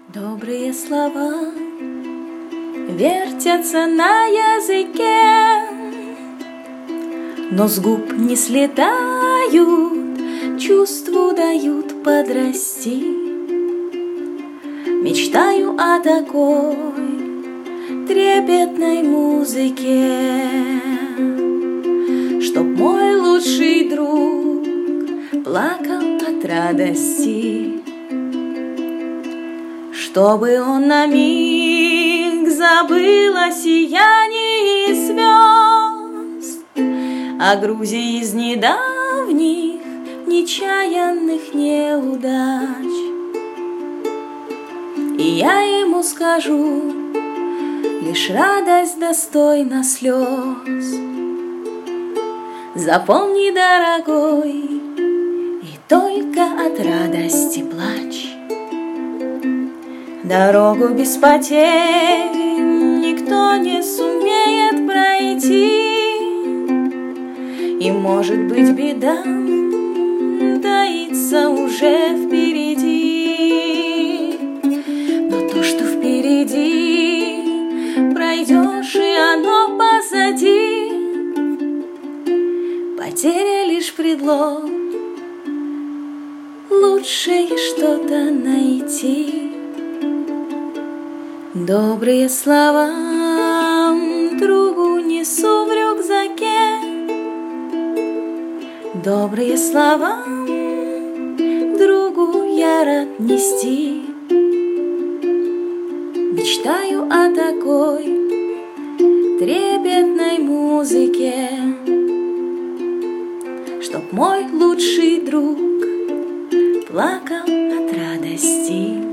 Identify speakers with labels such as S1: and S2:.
S1: Добрые слова вертятся на языке, но с губ не слетают, чувству дают подрасти. Мечтаю о такой трепетной музыке, чтоб мой лучший друг плакал от радости, чтобы он на миг забыл о сиянии звезд, о грузе из недавних нечаянных неудач. И я ему скажу: лишь радость достойна слез. Запомни, дорогой, и только от радости плачь. Дорогу без потерь никто не сумеет пройти, и, может быть, беда таится уже впереди. Но то, что впереди, пройдешь, и оно позади. Потеря лишь предлог, лучше что-то найти. Добрые слова другу несу в рюкзаке, добрые слова другу я рад нести. Мечтаю о такой трепетной музыке, чтоб мой лучший друг плакал от радости.